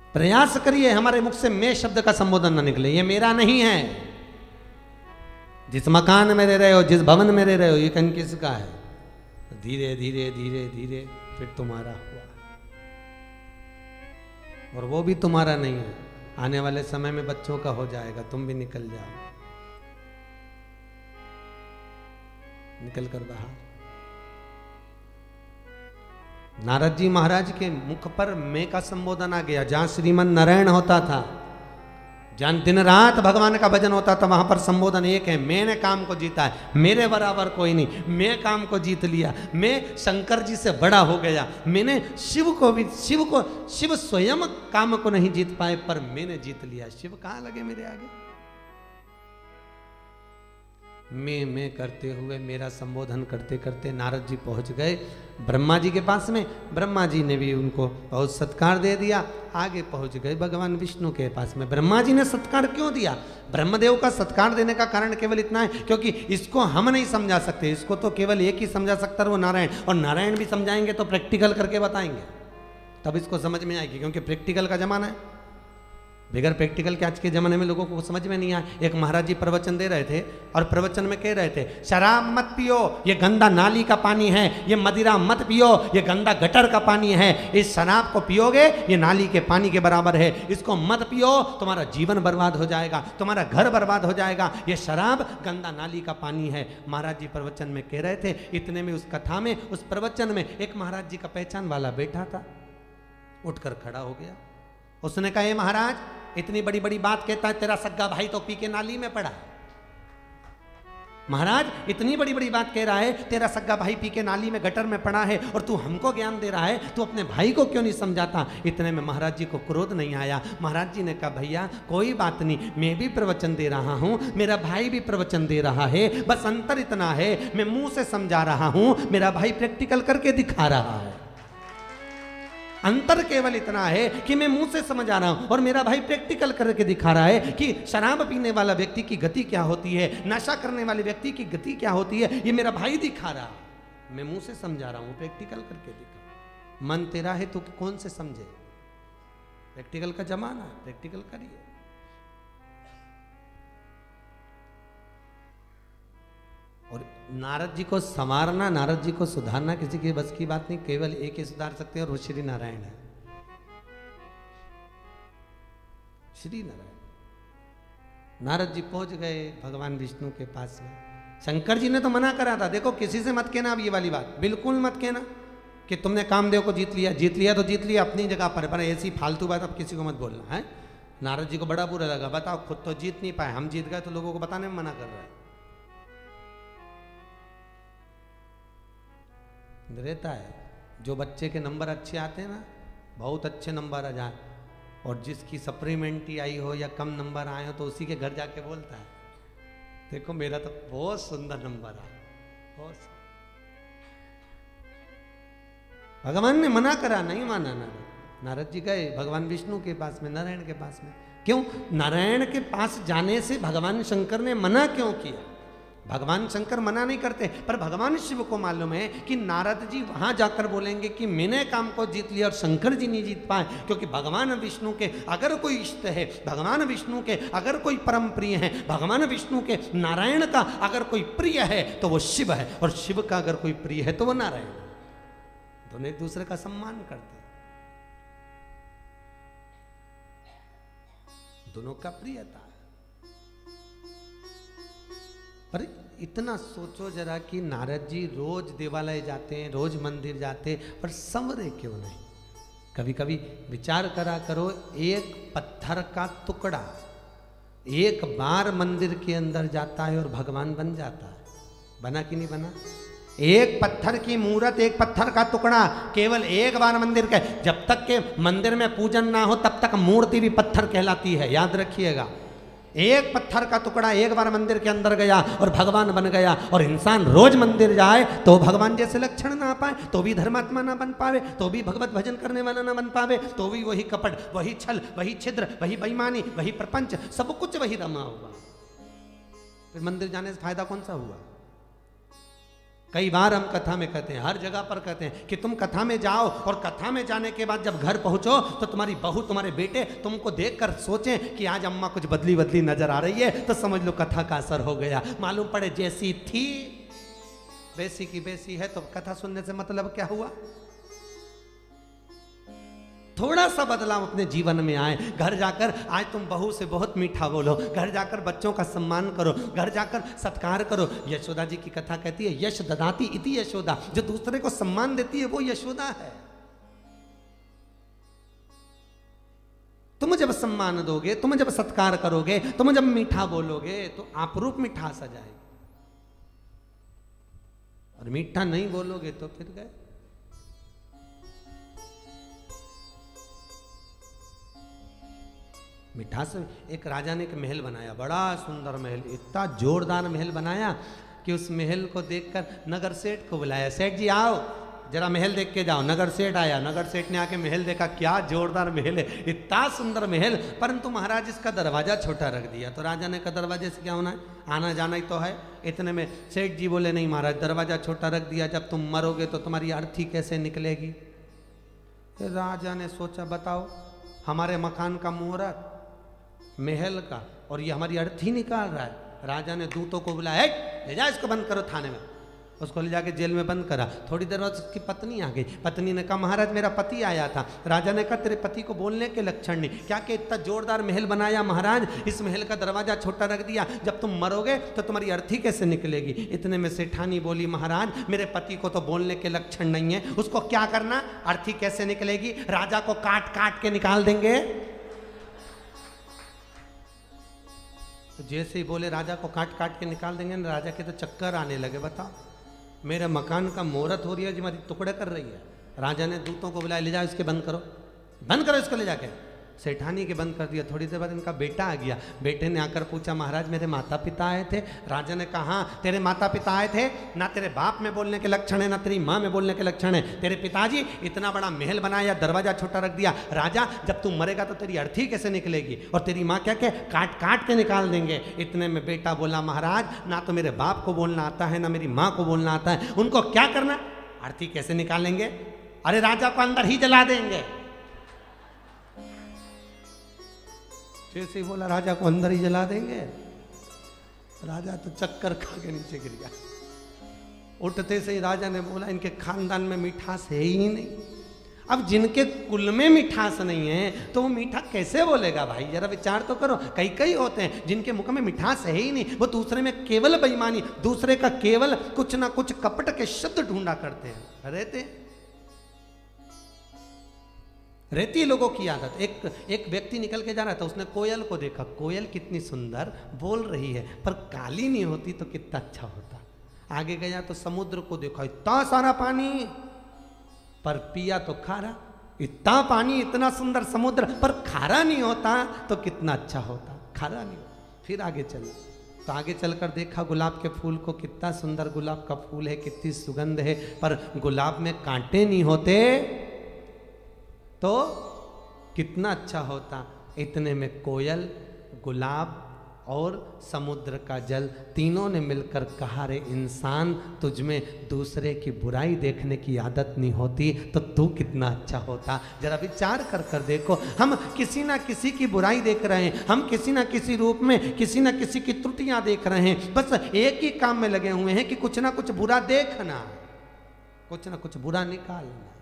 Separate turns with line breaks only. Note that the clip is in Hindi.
प्रयास करिए हमारे मुख से मैं शब्द का संबोधन न निकले, ये मेरा नहीं है। जिस मकान में रह रहे हो, जिस भवन में रह रहे हो, ये कहीं किसका है? धीरे धीरे धीरे धीरे फिर तुम्हारा हुआ, और वो भी तुम्हारा नहीं है। आने वाले समय में बच्चों का हो जाएगा, तुम भी निकल जाओ, निकल कर बाहर। नारद जी महाराज के मुख पर मैं का संबोधन आ गया। जहां श्रीमन नारायण होता था, जहां दिन रात भगवान का भजन होता था, वहां पर संबोधन एक है, मैंने काम को जीता है, मेरे बराबर कोई नहीं, मैं काम को जीत लिया, मैं शंकर जी से बड़ा हो गया, मैंने शिव स्वयं काम को नहीं जीत पाए, पर मैंने जीत लिया। शिव कहां लगे मेरे आगे? मैं करते हुए, मेरा संबोधन करते करते नारद जी पहुंच गए ब्रह्मा जी के पास में। ब्रह्मा जी ने भी उनको बहुत सत्कार दे दिया, आगे पहुंच गए भगवान विष्णु के पास में। ब्रह्मा जी ने सत्कार क्यों दिया? ब्रह्मदेव का सत्कार देने का कारण केवल इतना है, क्योंकि इसको हम नहीं समझा सकते, इसको तो केवल एक ही समझा सकता है, वो नारायण। और नारायण भी समझाएंगे तो प्रैक्टिकल करके बताएंगे, तब इसको समझ में आएगी, क्योंकि प्रैक्टिकल का जमाना है। बगैर प्रैक्टिकल के आज के ज़माने में लोगों को समझ में नहीं आया। एक महाराज जी प्रवचन दे रहे थे, और प्रवचन में कह रहे थे, शराब मत पियो, ये गंदा नाली का पानी है, ये मदिरा मत पियो, ये गंदा गटर का पानी है, इस शराब को पियोगे ये नाली के पानी के बराबर है, इसको मत पियो, तुम्हारा जीवन बर्बाद हो जाएगा, तुम्हारा घर बर्बाद हो जाएगा, ये शराब गंदा नाली का पानी है। महाराज जी प्रवचन में कह रहे थे। इतने में उस कथा में, उस प्रवचन में एक महाराज जी का पहचान वाला बैठा था, उठकर खड़ा हो गया। उसने कहा, महाराज इतनी बड़ी बड़ी बात कहता है, तेरा सग्गा भाई तो पी के नाली में पड़ा है। महाराज इतनी बड़ी बड़ी बात कह रहा है, तेरा सग्गा भाई पी के नाली में गटर में पड़ा है, और तू हमको ज्ञान दे रहा है, तू अपने भाई को क्यों नहीं समझाता? इतने में महाराज जी को क्रोध नहीं आया। महाराज जी ने कहा, भैया कोई बात नहीं, मैं भी प्रवचन दे रहा हूं, मेरा भाई भी प्रवचन दे रहा है, बस अंतर इतना है, मैं मुंह से समझा रहा हूं, मेरा भाई प्रैक्टिकल करके दिखा रहा है। अंतर केवल इतना है कि मैं मुंह से समझ आ रहा हूं, और मेरा भाई प्रैक्टिकल करके दिखा रहा है कि शराब पीने वाला व्यक्ति की गति क्या होती है, नशा करने वाले व्यक्ति की गति क्या होती है, ये मेरा भाई दिखा रहा। मैं मुंह से समझा रहा हूं, प्रैक्टिकल करके दिखा। मन तेरा है तो कौन से समझे? प्रैक्टिकल का जमाना है, प्रैक्टिकल करिए। और नारद जी को संवारना, नारद जी को सुधारना किसी की बस की बात नहीं, केवल एक ही सुधार सकते हैं, और वो श्री नारायण है। श्री नारायण। नारद जी पहुंच गए भगवान विष्णु के पास में। शंकर जी ने तो मना करा था, देखो किसी से मत कहना अब ये वाली बात, बिल्कुल मत कहना कि तुमने कामदेव को जीत लिया। जीत लिया तो जीत लिया अपनी जगह पर ऐसी फालतू बात अब किसी को मत बोलना है। नारद जी को बड़ा बुरा लगा, बताओ खुद तो जीत नहीं पाए, हम जीत गए तो लोगों को बताने में मना कर रहे हैं। रहता है जो बच्चे के नंबर अच्छे आते हैं ना, बहुत अच्छे नंबर आ जाए, और जिसकी सप्लीमेंट्री आई हो या कम नंबर आए हो, तो उसी के घर जाके बोलता है, देखो मेरा तो बहुत सुंदर नंबर आया, बहुत। भगवान ने मना करा, नहीं माना नारद। नारद जी गए भगवान विष्णु के पास में, नारायण के पास में। क्यों? नारायण के पास जाने से भगवान शंकर ने मना क्यों किया? भगवान शंकर मना नहीं करते, पर भगवान शिव को मालूम है कि नारद जी वहां जाकर बोलेंगे कि मैंने काम को जीत लिया, और शंकर जी नहीं जीत पाए, क्योंकि भगवान विष्णु के अगर कोई इष्ट है, भगवान विष्णु के अगर कोई परम प्रिय है, भगवान विष्णु के नारायण का अगर कोई प्रिय है तो वो शिव है, और शिव का अगर कोई प्रिय है तो वो नारायण है। दोनों एक दूसरे का सम्मान करते, दोनों का प्रियता। पर इतना सोचो जरा कि नारद जी रोज देवालय जाते हैं, रोज मंदिर जाते, पर संवरे क्यों नहीं? कभी कभी विचार करा करो, एक पत्थर का टुकड़ा एक बार मंदिर के अंदर जाता है और भगवान बन जाता है। बना कि नहीं बना? एक पत्थर की मूर्त, एक पत्थर का टुकड़ा केवल एक बार मंदिर के, जब तक के मंदिर में पूजन ना हो तब तक मूर्ति भी पत्थर कहलाती है, याद रखिएगा। एक पत्थर का टुकड़ा एक बार मंदिर के अंदर गया और भगवान बन गया। और इंसान रोज मंदिर जाए तो भगवान जैसे लक्षण ना पाए, तो भी धर्मात्मा ना बन पावे, तो भी भगवत भजन करने वाला ना बन पावे, तो भी वही कपट, वही छल, वही छिद्र, वही बेईमानी, वही प्रपंच, सब कुछ वही रमा हुआ। फिर मंदिर जाने से फायदा कौन सा हुआ? कई बार हम कथा में कहते हैं, हर जगह पर कहते हैं कि तुम कथा में जाओ और कथा में जाने के बाद जब घर पहुंचो तो तुम्हारी बहू तुम्हारे बेटे तुमको देखकर सोचें कि आज अम्मा कुछ बदली बदली नजर आ रही है, तो समझ लो कथा का असर हो गया। मालूम पड़े जैसी थी वैसी की वैसी है, तो कथा सुनने से मतलब क्या हुआ? थोड़ा सा बदलाव अपने जीवन में आए। घर जाकर आज तुम बहू से बहुत मीठा बोलो, घर जाकर बच्चों का सम्मान करो, घर जाकर सत्कार करो। यशोदा जी की कथा कहती है यश ददाती इति यशोदा, जो दूसरे को सम्मान देती है वो यशोदा है। तुम जब सम्मान दोगे, तुम जब सत्कार करोगे, तुम जब मीठा बोलोगे तो आपरूप मिठास आ जाएगी, और मीठा नहीं बोलोगे तो फिर गए। मिठास। एक राजा ने एक महल बनाया, बड़ा सुंदर महल, इतना जोरदार महल बनाया कि उस महल को देखकर नगर सेठ को बुलाया, सेठ जी आओ जरा महल देख के जाओ। नगर सेठ आया, नगर सेठ ने आके महल देखा, क्या जोरदार महल है, इतना सुंदर महल, परंतु महाराज इसका दरवाजा छोटा रख दिया। तो राजा ने कहा दरवाजे से क्या होना है, आना जाना ही तो है। इतने में सेठ जी बोले नहीं महाराज, दरवाजा छोटा रख दिया, जब तुम मरोगे तो तुम्हारी अर्थी कैसे निकलेगी। फिर राजा ने सोचा बताओ, हमारे मकान का मुहूर्त, महल का, और ये हमारी अर्थी निकाल रहा है। राजा ने दूतों को बुलाया, ले जा इसको बंद करो थाने में। उसको ले जाके जेल में बंद करा। थोड़ी देर बाद उसकी पत्नी आ गई। पत्नी ने कहा महाराज मेरा पति आया था। राजा ने कहा तेरे पति को बोलने के लक्षण नहीं, क्या कि इतना जोरदार महल बनाया महाराज, इस महल का दरवाजा छोटा रख दिया, जब तुम मरोगे तो तुम्हारी अर्थी कैसे निकलेगी। इतने में सेठानी बोली महाराज मेरे पति को तो बोलने के लक्षण नहीं है, उसको क्या करना, अर्थी कैसे निकलेगी, राजा को काट काट के निकाल देंगे। तो जैसे ही बोले राजा को काट काट के निकाल देंगे ना, राजा के तो चक्कर आने लगे। बताओ मेरे मकान का मुहूर्त हो रही है, जो हमारी टुकड़े कर रही है। राजा ने दूतों को बुलाया, ले जाओ इसके बंद करो, बंद करो इसको ले जाके। सेठानी के बंद कर दिया। थोड़ी देर बाद इनका बेटा आ गया। बेटे ने आकर पूछा महाराज मेरे माता पिता आए थे। राजा ने कहा हाँ तेरे माता पिता आए थे, ना तेरे बाप में बोलने के लक्षण है ना तेरी माँ में बोलने के लक्षण है। तेरे पिताजी इतना बड़ा महल बनाया, दरवाजा छोटा रख दिया। राजा जब तू मरेगा तो तेरी अर्थी कैसे निकलेगी, और तेरी माँ क्या क्या काट काट के निकाल देंगे। इतने में बेटा बोला महाराज ना तो मेरे बाप को बोलना आता है ना मेरी माँ को बोलना आता है, उनको क्या करना, अर्थी कैसे निकालेंगे, अरे राजा को अंदर ही जला देंगे। जैसे ही बोला राजा को अंदर ही जला देंगे, राजा तो चक्कर खा के नीचे गिर गया। उठते से ही राजा ने बोला इनके खानदान में मिठास है ही नहीं। अब जिनके कुल में मिठास नहीं है तो वो मीठा कैसे बोलेगा भाई, जरा विचार तो करो। कई कई होते हैं जिनके मुख में मिठास है ही नहीं, वो दूसरे में केवल बेईमानी, दूसरे का केवल कुछ ना कुछ कपट के शब्द ढूंढा करते हैं। रहती लोगों की आदत। एक व्यक्ति निकल के जा रहा था, उसने कोयल को देखा, कोयल कितनी सुंदर बोल रही है, पर काली नहीं होती तो कितना अच्छा होता। आगे गया तो समुद्र को देखा, इतना सारा पानी, पर पिया तो खारा। इतना पानी इतना सुंदर समुद्र, पर खारा नहीं होता तो कितना अच्छा होता, खारा नहीं होता। फिर आगे चला तो आगे चलकर देखा गुलाब के फूल को, कितना सुंदर गुलाब का फूल है, कितनी सुगंध है, पर गुलाब में कांटे नहीं होते तो कितना अच्छा होता। इतने में कोयल, गुलाब और समुद्र का जल तीनों ने मिलकर कहा रे इंसान तुझ में दूसरे की बुराई देखने की आदत नहीं होती तो तू कितना अच्छा होता। जरा विचार कर कर देखो, हम किसी ना किसी की बुराई देख रहे हैं, हम किसी ना किसी रूप में किसी ना किसी की त्रुटियां देख रहे हैं, बस एक ही काम में लगे हुए हैं कि कुछ ना कुछ बुरा देखना, कुछ ना कुछ बुरा निकालना।